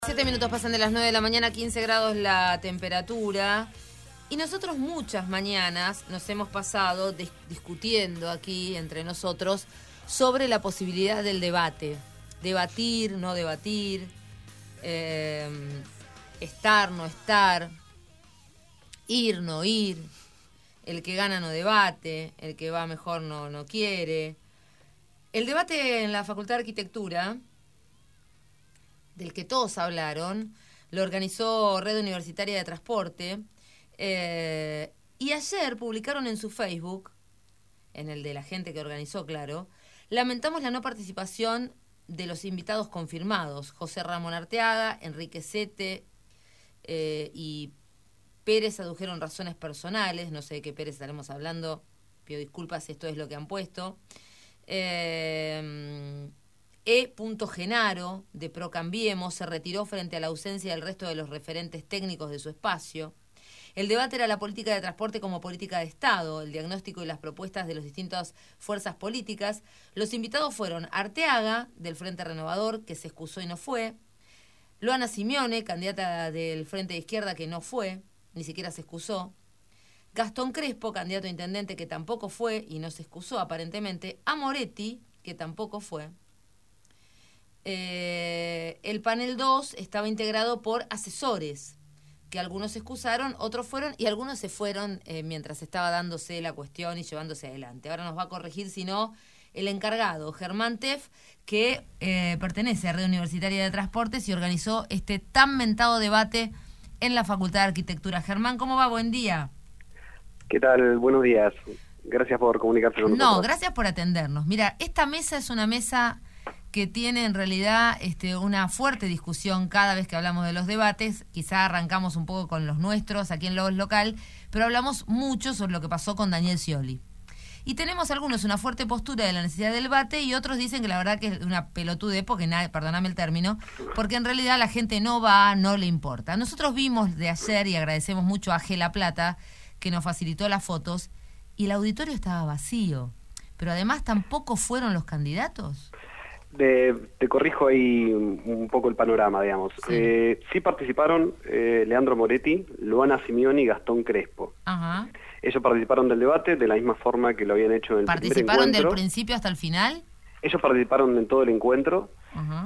7 minutos pasan de las 9 de la mañana, 15 grados la temperatura. Y nosotros muchas mañanas nos hemos pasado discutiendo aquí entre nosotros sobre la posibilidad del debate. Debatir, no debatir, estar, no estar, ir, no ir, el que gana no debate, el que va mejor no quiere. El debate en la Facultad de Arquitectura, del que todos hablaron, lo organizó Red Universitaria de Transporte, y ayer publicaron en su Facebook, en el de la gente que organizó, claro, lamentamos la no participación de los invitados confirmados, José Ramón Arteaga, Enrique Sete y Pérez adujeron razones personales, no sé de qué Pérez estaremos hablando, pido disculpas si esto es lo que han puesto. Genaro, de Procambiemos, se retiró frente a la ausencia del resto de los referentes técnicos de su espacio. El debate era la política de transporte como política de Estado, el diagnóstico y las propuestas de las distintas fuerzas políticas. Los invitados fueron Arteaga, del Frente Renovador, que se excusó y no fue; Luana Simeone, candidata del Frente de Izquierda, que no fue, ni siquiera se excusó; Gastón Crespo, candidato a intendente, que tampoco fue y no se excusó aparentemente; a Moretti, que tampoco fue. El panel 2 estaba integrado por asesores, que algunos se excusaron, otros fueron y algunos se fueron mientras estaba dándose la cuestión y llevándose adelante. Ahora nos va a corregir, si no, el encargado, Germán Teff, que pertenece a Red Universitaria de Transportes y organizó este tan mentado debate en la Facultad de Arquitectura. Germán, ¿cómo va? Buen día. ¿Qué tal? Buenos días. Gracias por comunicarse con nosotros. No, gracias por atendernos. Mira, esta mesa es una mesa que tiene en realidad una fuerte discusión cada vez que hablamos de los debates. Quizá arrancamos un poco con los nuestros aquí en Logos Local, pero hablamos mucho sobre lo que pasó con Daniel Scioli. Y tenemos algunos una fuerte postura de la necesidad del debate y otros dicen que la verdad que es una pelotudez, porque perdóname el término, porque en realidad la gente no va, no le importa. Nosotros vimos de ayer, y agradecemos mucho a Gela Plata, que nos facilitó las fotos, y el auditorio estaba vacío. Pero además tampoco fueron los candidatos. Te corrijo ahí un poco el panorama, digamos. Sí participaron Leandro Moretti, Luana Simeone y Gastón Crespo. Ajá. Ellos participaron del debate de la misma forma que lo habían hecho en el primer encuentro. ¿Participaron del principio hasta el final? Ellos participaron en todo el encuentro. Ajá.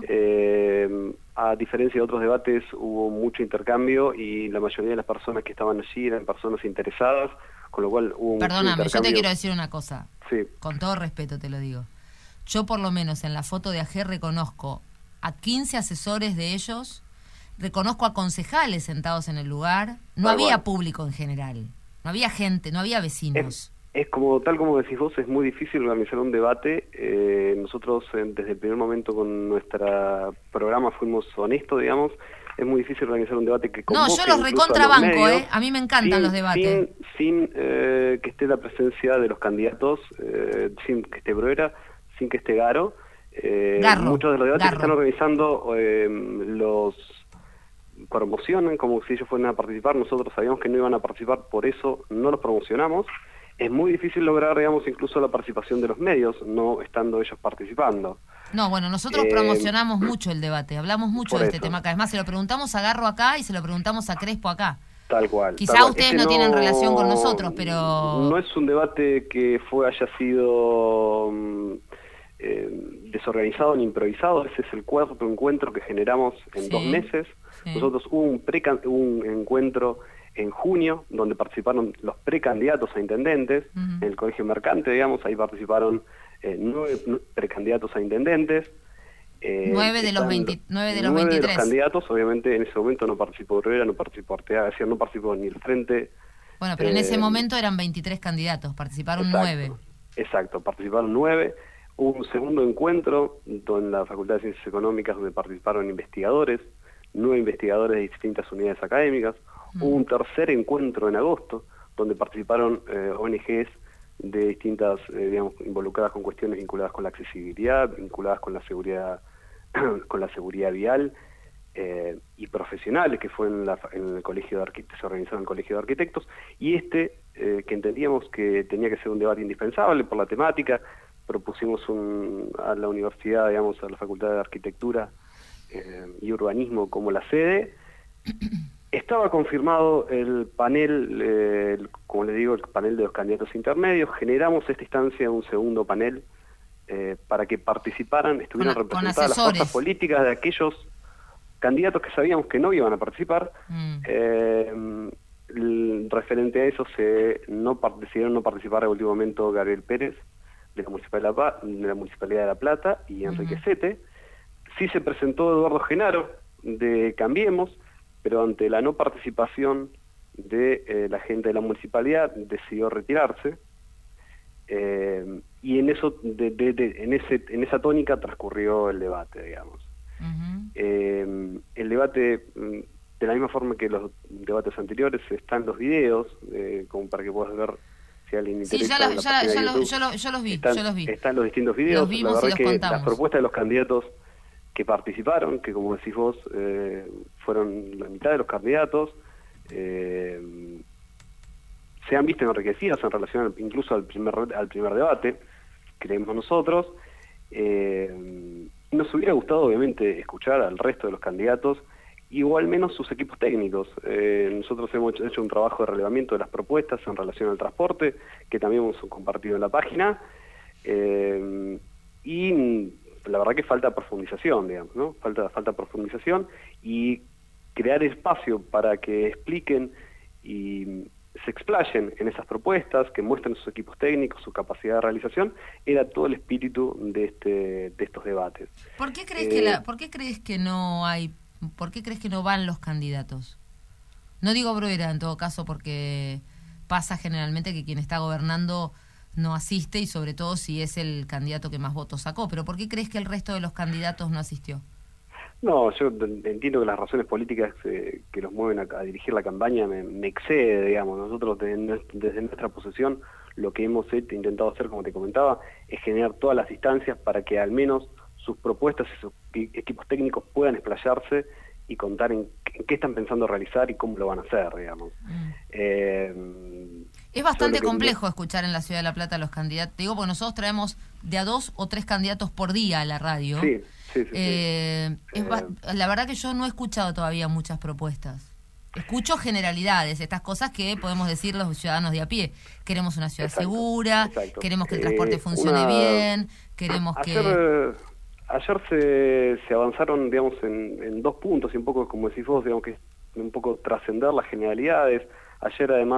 A diferencia de otros debates, hubo mucho intercambio y la mayoría de las personas que estaban allí eran personas interesadas, con lo cual hubo mucho intercambio. Perdóname, yo te quiero decir una cosa. Sí. Con todo respeto te lo digo. Yo por lo menos en la foto de AG reconozco a 15 asesores de ellos, reconozco a concejales sentados en el lugar, no había público en general, no había gente, no había vecinos. Es como tal como decís vos, es muy difícil organizar un debate. Nosotros desde el primer momento con nuestro programa fuimos honestos, digamos. Es muy difícil organizar un debate que convoque. No, yo los recontrabanco, a mí me encantan los debates. Sin que esté la presencia de los candidatos, sin que esté Bruera, sin que esté Garro. Muchos de los debates que están organizando los promocionan como si ellos fueran a participar. Nosotros sabíamos que no iban a participar, por eso no los promocionamos. Es muy difícil lograr, digamos, incluso la participación de los medios, no estando ellos participando. No, bueno, nosotros promocionamos mucho el debate, hablamos mucho de este tema acá. Además, se lo preguntamos a Garro acá y se lo preguntamos a Crespo acá. Tal cual. Quizá ustedes no tienen relación con nosotros, pero... No es un debate que haya sido desorganizado ni improvisado. Ese es el cuarto encuentro que generamos en 2 meses. Sí. Nosotros hubo un encuentro en junio, donde participaron los precandidatos a intendentes, en el Colegio Mercante, digamos, ahí participaron 9 precandidatos a intendentes. 9 de los 23. 9 de los candidatos, obviamente en ese momento no participó Rivera, no participó Arteaga, es decir, no participó ni el Frente. Bueno, pero en ese momento eran 23 candidatos, participaron 9. Exacto, participaron 9. Hubo un segundo encuentro en la Facultad de Ciencias Económicas donde participaron investigadores, 9 investigadores de distintas unidades académicas. Hubo un tercer encuentro en agosto, donde participaron ONGs de distintas, digamos, involucradas con cuestiones vinculadas con la accesibilidad, vinculadas con la seguridad vial, y profesionales, que fue en el Colegio de Arquitectos, se organizó en el Colegio de Arquitectos, y que entendíamos que tenía que ser un debate indispensable por la temática. Propusimos a la universidad, digamos, a la Facultad de Arquitectura, y Urbanismo como la sede. Estaba confirmado el panel, como les digo, el panel de los candidatos intermedios. Generamos esta instancia un segundo panel para que participaran, estuvieran representadas las fuerzas políticas de aquellos candidatos que sabíamos que no iban a participar. Referente a eso, decidieron no participar de último momento Gabriel Pérez, de la Municipalidad de La Plata, y Enrique Sete. Sí se presentó Eduardo Genaro, de Cambiemos, pero ante la no participación de la gente de la municipalidad decidió retirarse, y en eso en esa tónica transcurrió el debate, digamos. El debate, de la misma forma que los debates anteriores, están los videos, como para que puedas ver si alguien interesa. Yo los vi. Están los distintos videos. Los vimos. La verdad y los que contamos. las propuestas de los candidatos que participaron, que como decís vos, fueron la mitad de los candidatos, se han visto enriquecidas en relación incluso al primer debate, creemos nosotros. Nos hubiera gustado obviamente escuchar al resto de los candidatos y o al menos sus equipos técnicos. Nosotros hemos hecho un trabajo de relevamiento de las propuestas en relación al transporte, que también hemos compartido en la página, y la verdad que falta profundización, digamos, ¿no? Falta profundización y crear espacio para que expliquen y se explayen en esas propuestas, que muestren sus equipos técnicos, su capacidad de realización, era todo el espíritu de estos debates. ¿Por qué crees que no van los candidatos? No digo Bruera en todo caso, porque pasa generalmente que quien está gobernando no asiste, y sobre todo si es el candidato que más votos sacó. Pero ¿por qué crees que el resto de los candidatos no asistió? No, yo entiendo que las razones políticas que los mueven a dirigir la campaña me excede, digamos. Nosotros desde nuestra posición lo que hemos intentado hacer, como te comentaba, es generar todas las instancias para que al menos sus propuestas y sus equipos técnicos puedan explayarse y contar en qué están pensando realizar y cómo lo van a hacer, digamos. Es bastante complejo escuchar en la Ciudad de La Plata a los candidatos. Te digo, porque nosotros traemos de a 2 o 3 candidatos por día a la radio. Sí. La verdad que yo no he escuchado todavía muchas propuestas. Escucho generalidades, estas cosas que podemos decir los ciudadanos de a pie. Queremos una ciudad segura, queremos que el transporte funcione bien, queremos que... Ayer se avanzaron, digamos, en 2 puntos, y un poco, como decís vos, digamos, que es un poco trascender las generalidades. Ayer, además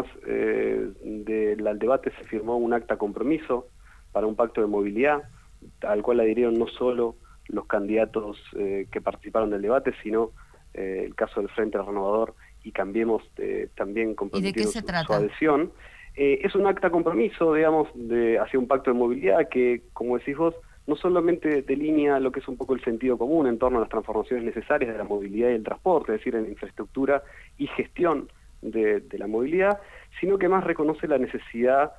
del debate, se firmó un acta compromiso para un pacto de movilidad, al cual adhirieron no solo los candidatos que participaron del debate, sino el caso del Frente Renovador y Cambiemos también comprometieron su adhesión. Es un acta compromiso, digamos, hacia un pacto de movilidad que, como decís vos, no solamente delinea lo que es un poco el sentido común en torno a las transformaciones necesarias de la movilidad y el transporte, es decir, en infraestructura y gestión de la movilidad, sino que más reconoce la necesidad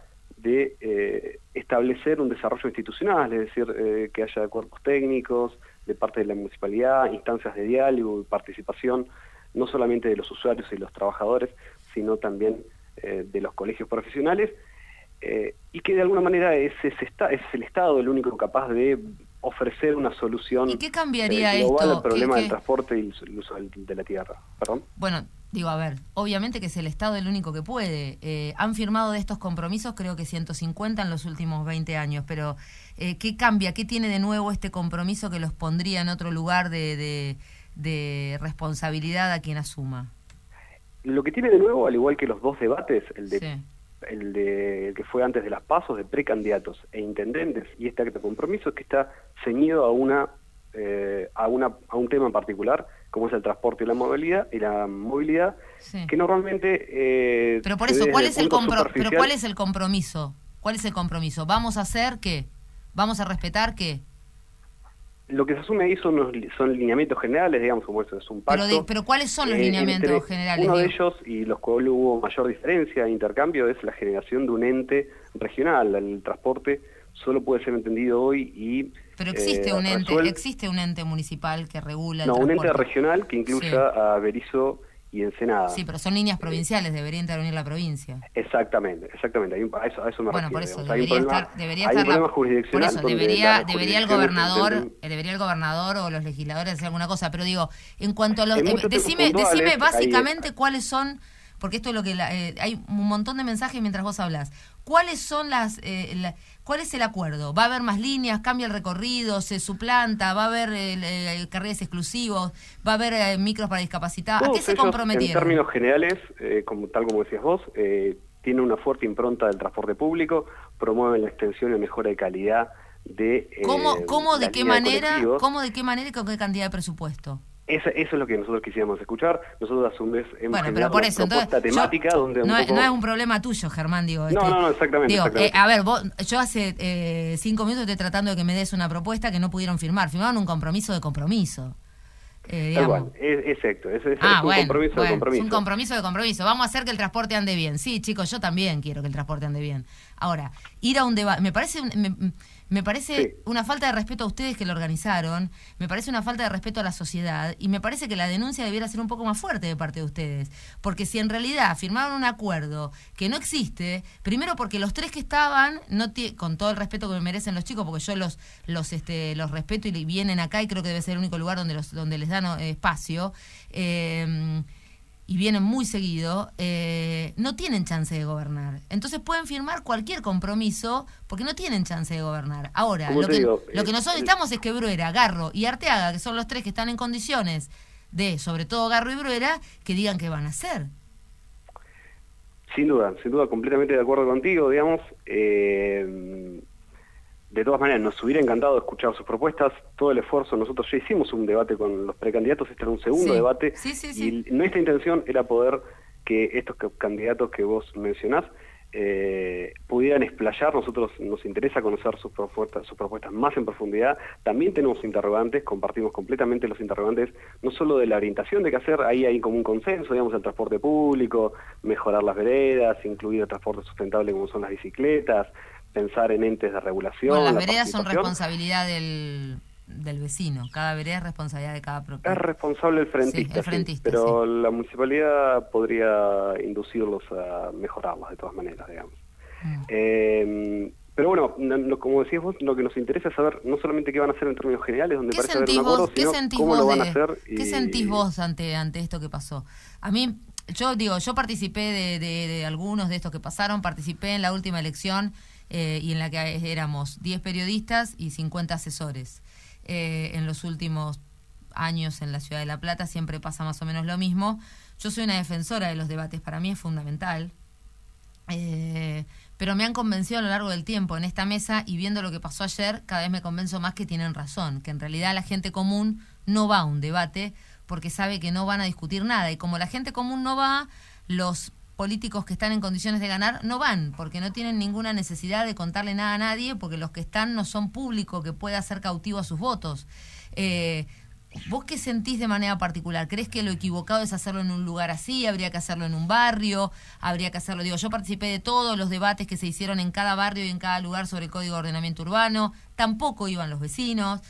de establecer un desarrollo institucional, es decir, que haya cuerpos técnicos de parte de la municipalidad, instancias de diálogo y participación, no solamente de los usuarios y los trabajadores, sino también de los colegios profesionales, y que de alguna manera es el Estado el único capaz de ofrecer una solución. ¿Y qué cambiaría global esto? al problema del transporte y el uso de la tierra. ¿Perdón? Bueno, digo, a ver, obviamente que es el Estado el único que puede. Han firmado de estos compromisos creo que 150 en los últimos 20 años, pero ¿qué cambia? ¿Qué tiene de nuevo este compromiso que los pondría en otro lugar de responsabilidad a quien asuma? Lo que tiene de nuevo, al igual que los 2 debates, el que fue antes de las PASO, de precandidatos e intendentes, y este acta de compromiso, es que está ceñido a un tema en particular, como es el transporte y la movilidad, que normalmente... Pero por eso, ¿cuál es el compromiso? ¿Cuál es el compromiso? ¿Vamos a hacer qué? ¿Vamos a respetar qué? Lo que se asume ahí son lineamientos generales, digamos, como eso es un pacto. Pero ¿cuáles son los lineamientos generales? Uno de ellos, y los cuales hubo mayor diferencia e intercambio, es la generación de un ente regional. El transporte solo puede ser entendido hoy y... Pero existe un ente municipal que regula el transporte. transporte. Un ente regional que incluya a Berisso y Ensenada. Sí, pero son líneas provinciales, debería intervenir la provincia. Exactamente. A eso me bueno, refiero. por eso, Hay un problema jurisdiccional. Por eso, debería el gobernador o los legisladores hacer alguna cosa, pero digo, en cuanto a los... decime básicamente cuáles son, porque esto es lo que... hay un montón de mensajes mientras vos hablás. ¿Cuáles son cuál es el acuerdo? ¿Va a haber más líneas? ¿Cambia el recorrido? ¿Se suplanta? ¿Va a haber carriles exclusivos? ¿Va a haber micros para discapacitados? ¿A qué se comprometieron? En términos generales, tal como decías vos, tiene una fuerte impronta del transporte público, promueven la extensión y mejora de calidad de ¿Cómo de qué manera y con qué cantidad de presupuesto? Eso es lo que nosotros quisiéramos escuchar. Nosotros a su vez hemos generado una propuesta temática donde no es un problema tuyo, Germán, digo. No, exactamente. A ver, yo hace 5 minutos estoy tratando de que me des una propuesta que no pudieron firmar. Firmaron un compromiso de compromiso. Exacto, es un compromiso de compromiso. Es un compromiso de compromiso. Vamos a hacer que el transporte ande bien. Sí, chicos, yo también quiero que el transporte ande bien. Ahora, ir a un debate, me parece una falta de respeto a ustedes que lo organizaron, me parece una falta de respeto a la sociedad y me parece que la denuncia debiera ser un poco más fuerte de parte de ustedes, porque si en realidad firmaron un acuerdo que no existe, primero porque los 3 que estaban, con todo el respeto que me merecen los chicos, porque yo los respeto y vienen acá y creo que debe ser el único lugar donde les dan espacio, y vienen muy seguido, no tienen chance de gobernar. Entonces pueden firmar cualquier compromiso porque no tienen chance de gobernar. Ahora, lo que nosotros necesitamos es que Bruera, Garro y Arteaga, que son los 3 que están en condiciones sobre todo Garro y Bruera, que digan qué van a hacer. Sin duda, completamente de acuerdo contigo, digamos. De todas maneras, nos hubiera encantado escuchar sus propuestas, todo el esfuerzo. Nosotros ya hicimos un debate con los precandidatos, este era un segundo debate, y nuestra intención era poder que estos candidatos que vos mencionás pudieran explayar. Nosotros nos interesa conocer sus propuestas más en profundidad. También tenemos interrogantes, compartimos completamente los interrogantes, no solo de la orientación de qué hacer, ahí hay como un consenso, digamos, el transporte público, mejorar las veredas, incluir el transporte sustentable como son las bicicletas, pensar en entes de regulación. Bueno, las veredas son responsabilidad del vecino, cada vereda es responsabilidad de cada propietario. Es responsable el frentista, pero la municipalidad podría inducirlos a mejorarlas de todas maneras, digamos. Pero bueno, como decías vos, lo que nos interesa es saber no solamente qué van a hacer en términos generales, donde parece haber un acuerdo, sino cómo lo van a hacer. ¿Qué sentís vos ante esto que pasó? A mí, yo participé de algunos de estos que pasaron, participé en la última elección, y en la que éramos 10 periodistas y 50 asesores. En los últimos años en la Ciudad de La Plata siempre pasa más o menos lo mismo. Yo soy una defensora de los debates, para mí es fundamental, pero me han convencido a lo largo del tiempo en esta mesa, y viendo lo que pasó ayer, cada vez me convenzo más que tienen razón, que en realidad la gente común no va a un debate porque sabe que no van a discutir nada, y como la gente común no va, los políticos que están en condiciones de ganar no van, porque no tienen ninguna necesidad de contarle nada a nadie, porque los que están no son público que pueda hacer cautivo a sus votos. ¿Vos qué sentís de manera particular? ¿Crees que lo equivocado es hacerlo en un lugar así? ¿Habría que hacerlo en un barrio? ¿Habría que hacerlo? Yo participé de todos los debates que se hicieron en cada barrio y en cada lugar sobre el Código de Ordenamiento Urbano. Tampoco iban los vecinos.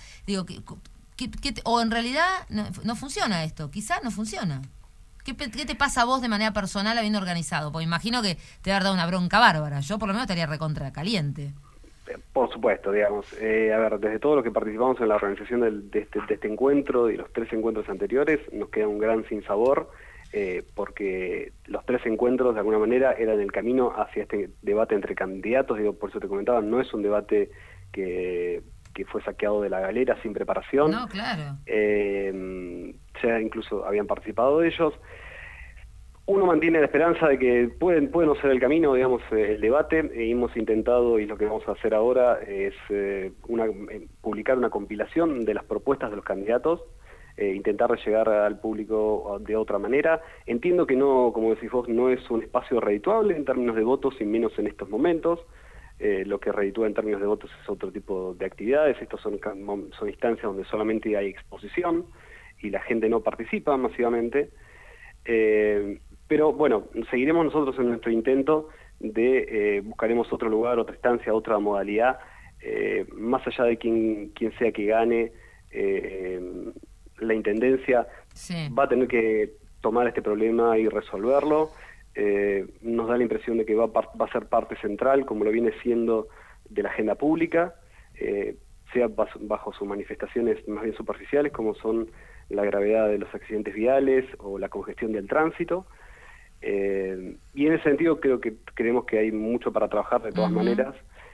O en realidad no funciona esto. Quizás no funciona. ¿Qué te pasa a vos de manera personal habiendo organizado? Porque imagino que te va a dar una bronca bárbara. Yo por lo menos estaría recontra caliente. Por supuesto, digamos. A ver, desde todo lo que participamos en la organización de este encuentro y los 3 encuentros anteriores, nos queda un gran sinsabor, porque los 3 encuentros de alguna manera eran el camino hacia este debate entre candidatos. Por eso te comentaba, no es un debate que fue saqueado de la galera sin preparación. No, claro. Ya incluso habían participado ellos. Uno mantiene la esperanza de que puede no ser el camino, digamos, el debate. Hemos intentado, y lo que vamos a hacer ahora es publicar una compilación de las propuestas de los candidatos, intentar llegar al público de otra manera. Entiendo que no, como decís vos, no es un espacio redituable en términos de votos, y menos en estos momentos. Lo que reditúa en términos de votos es otro tipo de actividades. Estos son instancias donde solamente hay exposición y la gente no participa masivamente. Pero bueno, seguiremos nosotros en nuestro intento de buscaremos otro lugar, otra instancia, otra modalidad, más allá de quién sea que gane la intendencia. Va a tener que tomar este problema y resolverlo. Nos da la impresión de que va a ser parte central, como lo viene siendo, de la agenda pública, sea bajo sus manifestaciones más bien superficiales, como son la gravedad de los accidentes viales o la congestión del tránsito. Y en ese sentido creemos que hay mucho para trabajar de todas maneras.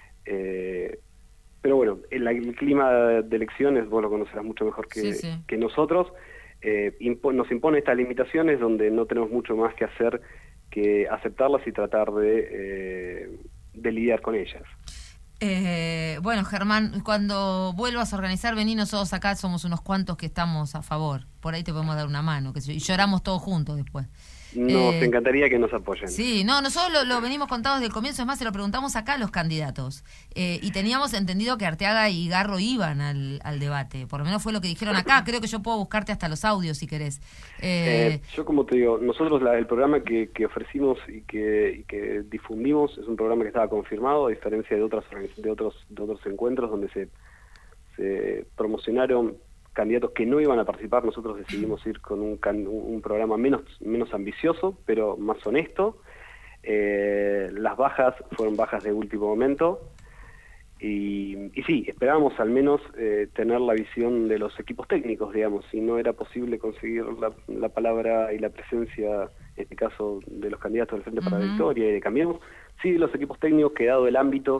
Pero bueno, el clima de elecciones, vos lo conocerás mucho mejor que nosotros, nos impone estas limitaciones donde no tenemos mucho más que hacer que aceptarlas y tratar de lidiar con ellas. Bueno, Germán, cuando vuelvas a organizar, vení, nosotros acá somos unos cuantos que estamos a favor. Por ahí te podemos dar una mano, y lloramos todos juntos después. Nos encantaría que nos apoyen. Sí, no, nosotros lo venimos contando desde el comienzo, es más, se lo preguntamos acá a los candidatos. Y teníamos entendido que Arteaga y Garro iban al debate, por lo menos fue lo que dijeron acá. Creo que yo puedo buscarte hasta los audios si querés. Yo, como te digo, nosotros el programa que ofrecimos y que difundimos es un programa que estaba confirmado, a diferencia de otros encuentros donde se promocionaron candidatos que no iban a participar. Nosotros decidimos ir con un programa menos ambicioso, pero más honesto. Las bajas fueron bajas de último momento. Y sí, esperábamos al menos tener la visión de los equipos técnicos, digamos. Si no era posible conseguir la palabra y la presencia, en este caso, de los candidatos del Frente para la Victoria y de Cambiemos, sí, los equipos técnicos, que dado el ámbito,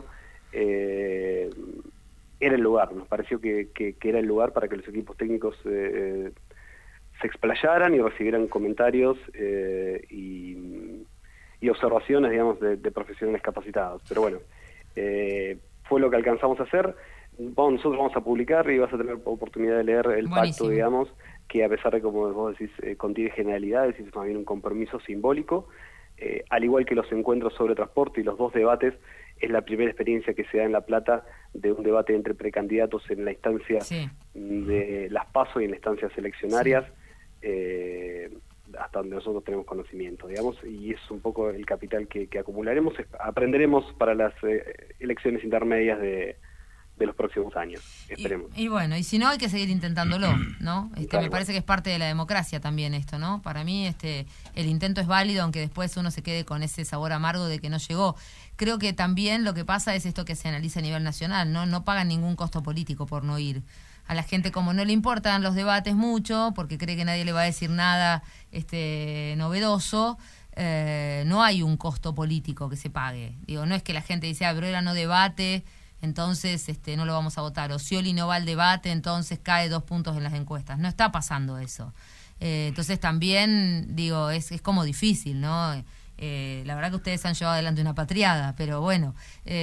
era el lugar. Nos pareció que era el lugar para que los equipos técnicos se explayaran y recibieran comentarios y observaciones, digamos, de profesionales capacitados. Pero bueno, fue lo que alcanzamos a hacer. Nosotros vamos a publicar y vas a tener oportunidad de leer el pacto, digamos, que a pesar de, como vos decís, contiene generalidades y es más bien un compromiso simbólico. Al igual que los encuentros sobre transporte y los dos debates, es la primera experiencia que se da en La Plata de un debate entre precandidatos en la instancia de las PASO y en las instancias eleccionarias, hasta donde nosotros tenemos conocimiento, digamos, y es un poco el capital que acumularemos, aprenderemos para las elecciones intermedias de los próximos años, esperemos. Y bueno, y si no, hay que seguir intentándolo, ¿no? Me parece que es parte de la democracia también esto, ¿no? Para mí el intento es válido, aunque después uno se quede con ese sabor amargo de que no llegó. Creo que también lo que pasa es esto que se analiza a nivel nacional, ¿no? No pagan ningún costo político por no ir. A la gente, como no le importan los debates mucho, porque cree que nadie le va a decir nada novedoso, no hay un costo político que se pague. Digo, no es que la gente dice, Bruera no debate, entonces no lo vamos a votar, o Scioli no va al debate, entonces cae 2 puntos en las encuestas. No está pasando eso. Entonces también, digo, es como difícil, ¿no? La verdad que ustedes han llevado adelante una patriada, pero bueno,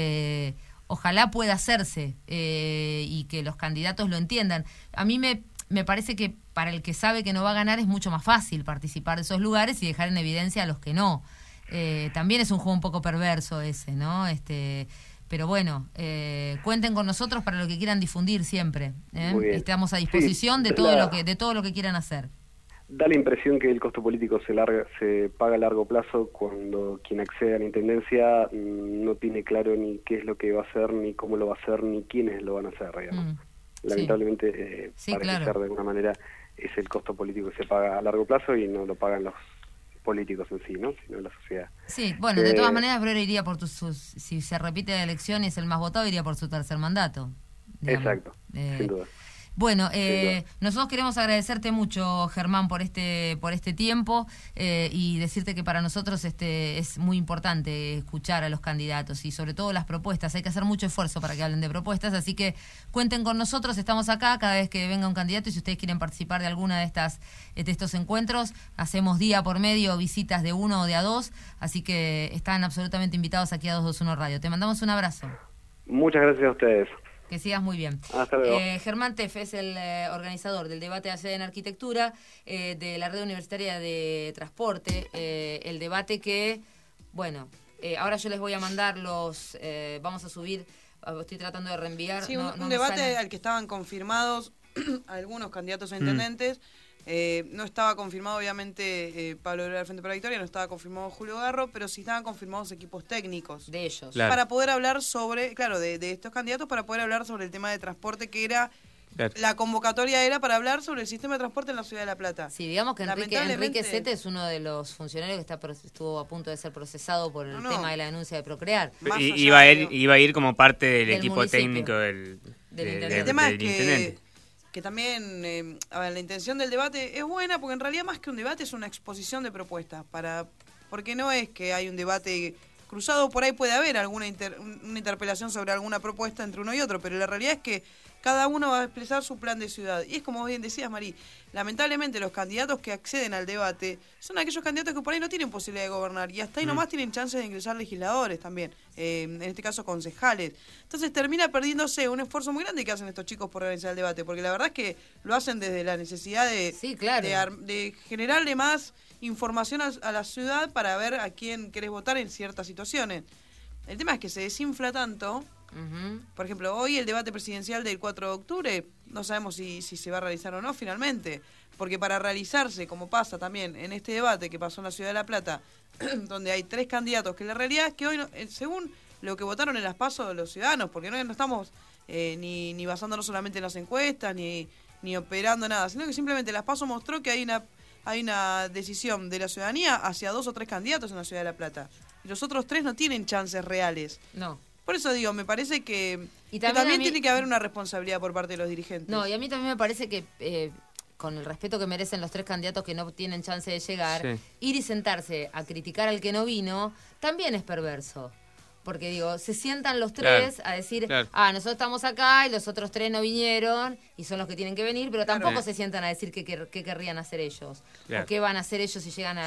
ojalá pueda hacerse y que los candidatos lo entiendan. A mí me parece que para el que sabe que no va a ganar es mucho más fácil participar de esos lugares y dejar en evidencia a los que no. También es un juego un poco perverso ese, ¿no? Pero bueno, cuenten con nosotros para lo que quieran difundir siempre. Estamos a disposición de todo lo que quieran hacer. Da la impresión que el costo político se paga a largo plazo cuando quien accede a la intendencia no tiene claro ni qué es lo que va a hacer, ni cómo lo va a hacer, ni quiénes lo van a hacer, digamos. Lamentablemente, parece ser de alguna manera es el costo político que se paga a largo plazo y no lo pagan los políticos en sí, ¿no? Sino la sociedad. Sí, bueno, de todas maneras, Bruera iría por si se repite la elección y es el más votado, iría por su tercer mandato. Digamos. Exacto, sin duda. Bueno, nosotros queremos agradecerte mucho, Germán, por este tiempo y decirte que para nosotros es muy importante escuchar a los candidatos y sobre todo las propuestas. Hay que hacer mucho esfuerzo para que hablen de propuestas, así que cuenten con nosotros, estamos acá cada vez que venga un candidato y si ustedes quieren participar de alguna de estos encuentros, hacemos día por medio visitas de 1 o de a 2, así que están absolutamente invitados aquí a 221 Radio. Te mandamos un abrazo. Muchas gracias a ustedes. Que sigas muy bien. Hasta luego. Germán Teff es el organizador del debate de sede en arquitectura de la Red Universitaria de Transporte. El debate que, bueno, ahora yo les voy a mandar vamos a subir, estoy tratando de reenviar. Sí, un debate al que estaban confirmados algunos candidatos a intendentes. No estaba confirmado, obviamente, Pablo Bruera del Frente para la Victoria, no estaba confirmado Julio Garro, pero sí estaban confirmados equipos técnicos. De ellos. Claro. Para poder hablar sobre, de estos candidatos, para poder hablar sobre el tema de transporte, que era Claro. La convocatoria era para hablar sobre el sistema de transporte en la ciudad de La Plata. Sí, digamos que Enrique Lamentablemente- Sete es uno de los funcionarios que estuvo a punto de ser procesado por el No. tema de la denuncia de Procrear. Más allá Iba de- a ir como parte del equipo municipio. técnico del intendente. El tema es del intendente. que también, a ver, la intención del debate es buena, porque en realidad más que un debate es una exposición de propuestas, porque no es que hay un debate cruzado, por ahí puede haber una interpelación sobre alguna propuesta entre uno y otro, pero la realidad es que cada uno va a expresar su plan de ciudad. Y es como bien decías, Marí, lamentablemente los candidatos que acceden al debate son aquellos candidatos que por ahí no tienen posibilidad de gobernar y hasta ahí nomás tienen chances de ingresar legisladores también, en este caso concejales. Entonces termina perdiéndose un esfuerzo muy grande que hacen estos chicos por organizar el debate, porque la verdad es que lo hacen desde la necesidad de, Sí, claro. de generarle más información a la ciudad para ver a quién querés votar en ciertas situaciones. El tema es que se desinfla tanto. Ujú. Por ejemplo, hoy el debate presidencial del 4 de octubre, no sabemos si se va a realizar o no finalmente, porque para realizarse, como pasa también en este debate que pasó en la ciudad de La Plata, donde hay 3 candidatos, que la realidad es que hoy, según lo que votaron en las PASO de los ciudadanos, porque no estamos ni basándonos solamente en las encuestas, ni operando nada, sino que simplemente las PASO mostró que hay una decisión de la ciudadanía hacia 2 o 3 candidatos en la ciudad de La Plata, y los otros 3 no tienen chances reales. No. Por eso digo, me parece que Y que también también a mí- tiene que haber una responsabilidad por parte de los dirigentes. No, y a mí también me parece que, con el respeto que merecen los 3 candidatos que no tienen chance de llegar, Sí. ir y sentarse a criticar al que no vino, también es perverso. Porque digo, se sientan los 3 a decir, claro. nosotros estamos acá y los otros 3 no vinieron y son los que tienen que venir, pero tampoco Claro. se sientan a decir qué querrían hacer ellos. Claro. O qué van a hacer ellos si llegan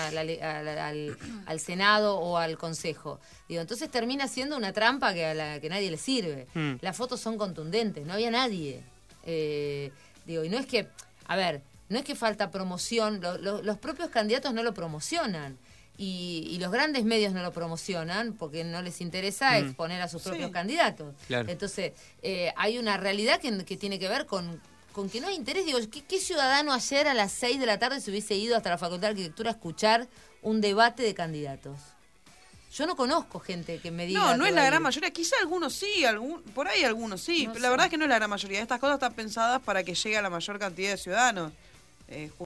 al Senado o al Consejo. Digo, entonces termina siendo una trampa que a la que nadie le sirve. Las fotos son contundentes, no había nadie. Digo, y no es que, a ver, no es que falta promoción, los propios candidatos no lo promocionan. Y los grandes medios no lo promocionan porque no les interesa exponer a sus propios candidatos. Claro. Entonces, hay una realidad que tiene que ver con que no hay interés. Digo, ¿qué ciudadano ayer a las 6 de la tarde se hubiese ido hasta la Facultad de Arquitectura a escuchar un debate de candidatos? Yo no conozco gente que me diga... No, que no es va la a gran ir. mayoría. Quizá algunos sí, por ahí algunos sí. No pero sé. la verdad es que no es la gran mayoría. Estas cosas están pensadas para que llegue a la mayor cantidad de ciudadanos.